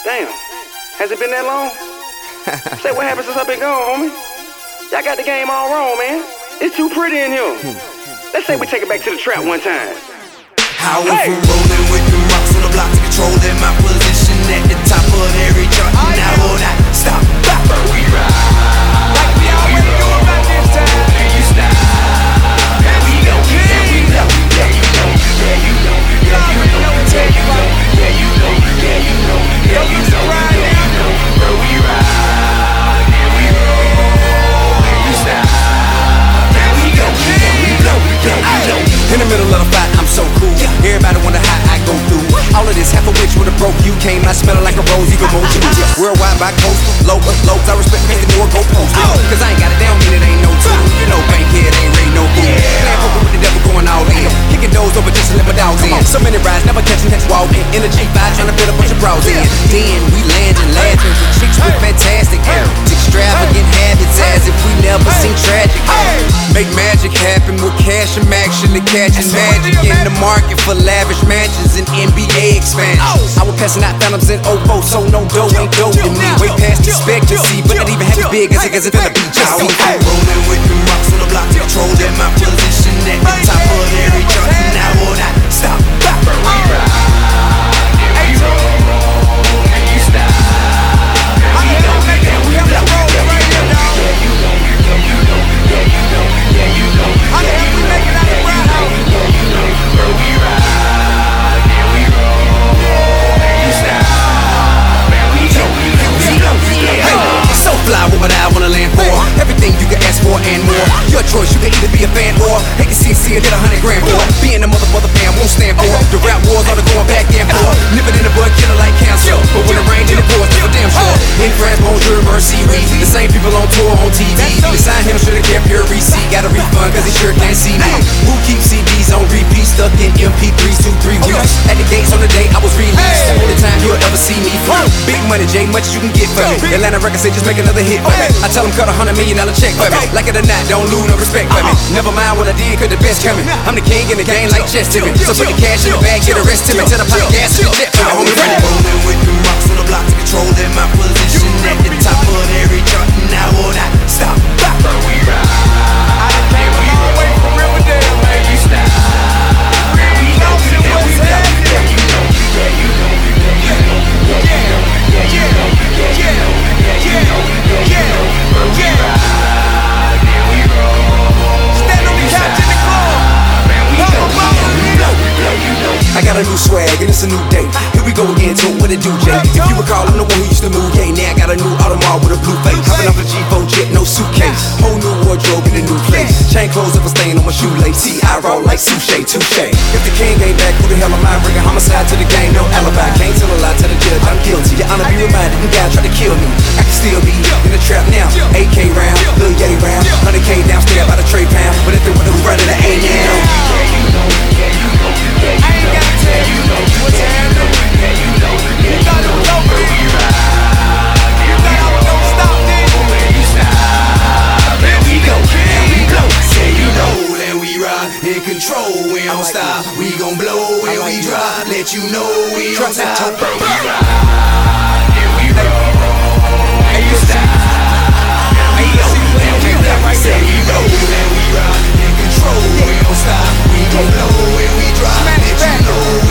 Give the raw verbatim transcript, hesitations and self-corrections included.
Damn. Has it been that long? Say, what happened since I've been gone, homie? Y'all got the game all wrong, man. It's too pretty in here. Let's say we take it back to the trap one time. I went from rolling with the rocks on the block to controlling my position at the top of every chart. And I will not stop. We ride. Like we always do about this time. And you stop. And we go. And we know. Yeah, you know. Yeah, you know. Yeah, you know. Yeah, you know. Yeah, you know. Yeah, you know. Yeah, you know. Yeah, you know. Bro, we ride. And we roll. And you stop. And we go. And we blow. Yeah, you know. In the middle of the fight, I'm so cool. Everybody wonder how I go through all of this. Half of which would've broke you. Came out smelling like a rose, even more you. Worldwide by coast, low but low. I respect the new go post. Cause I ain't got it down, mean it ain't no two. You know, bankhead ain't raid no fool. Playing poker with the devil going all in. Kicking doors over just to let my dogs in. So many rides, never catching catch walk in. In a G five, trying to fit a bunch of bras in. Then we landing, laughing with chicks with fantastic hair. Extravagant habits as if we never seen tragic. Make magic happen with cash and action to catching magic in the market for lavish mansions and N B A expansions. I was passing out phantoms in oh four, so no dough ain't dough to me. Way past expectancy, but not even half as big as it cause it's gonna be just me. Rolling with the rocks on the block to controlling my position at the top of every chart. And I will not stop. We ride, and we roll, and you stop. And we go, and we blow. Yeah, you know, yeah, you know, yeah, you know, yeah, you know, yeah, you know, yeah, you know, yeah, you know, bro, we ride, and we roll, and you stop. And we go, we go, yeah. So fly, what would I wanna land for? Everything you can ask for and more. Your choice, you can either be a fan or hate to see see and get a hundred grand for. Being a mother mother fan won't stand for. The rap wars are the going back and forth. Nip it in the bud, killer like cancer. But when it rains in the pours, never damn sure. In France, bonjour, mercy, the same people on tour on T V. They signed him, should've kept your receipt. Got a refund cause he sure can't see me. Who keeps C Ds on repeat? Stuck in M P threes, two, three weeks. At the gates on the day I was released. Only time you'll ever see me free. Big money, J, much you can get for me. Atlanta records say just make another hit for me. I tell them cut a hundred million dollar check for me. Like it or not, don't lose no respect for me. Never mind what I did, cause the best coming. I'm the king in the game like chess to me. So put the cash in the bag, get the rest to me. Tell the pot of gas in the jet for the homie ready. Rolling with the rocks on the block to controlling my position at the top of every chart. And I will not stop. We ride. I done came a long way from Riverdale, man. You stop. And we go, and we blow. Yeah, you know, yeah, you know, yeah, you know, yeah, you know, yeah, you know, yeah, you know, yeah, you know, yeah, you know, bro, we ride, and we roll. Stand on the couch in the club. And we go, and we blow, yeah, you know. I got a new swag and it's a new day. Here we go again, to what it do, Jay. If you recall, I'm the one who used to move, yeah. Now I got a new Audemars with a blue face. Hopping off a G four jet, no suitcase. Whole new wardrobe in a new place. Chain clothes if I stain on my shoelace. See, I roll like Sushi, touche. If the king ain't back, who the hell am I? Bringing homicide to the game, no alibi. Can't tell a lie to the judge, I'm guilty. Your honor, be reminded, them guys try to kill me. I can still be in the trap now. A K round, Lil Ye round, one hundred K downstairs by the tray pound. But if they want to run it, I ain't now. Yeah, you know, yeah, you know, yeah, you know. I ain't gotta tell you what's happening. Yeah, you know, yeah, You thought it was over. we ride. You thought I was gonna stop, didn't you? When you stop, and we go, and we blow. Yeah, you know, and we ride in control. We don't stop. We gon' blow and we drive. Let you know we on top. Bro, we ride and we roll. And you stop. And we go, and we blow. Yeah, you know, and we ride in control. We don't stop. We gon' blow and we drive. Let you know.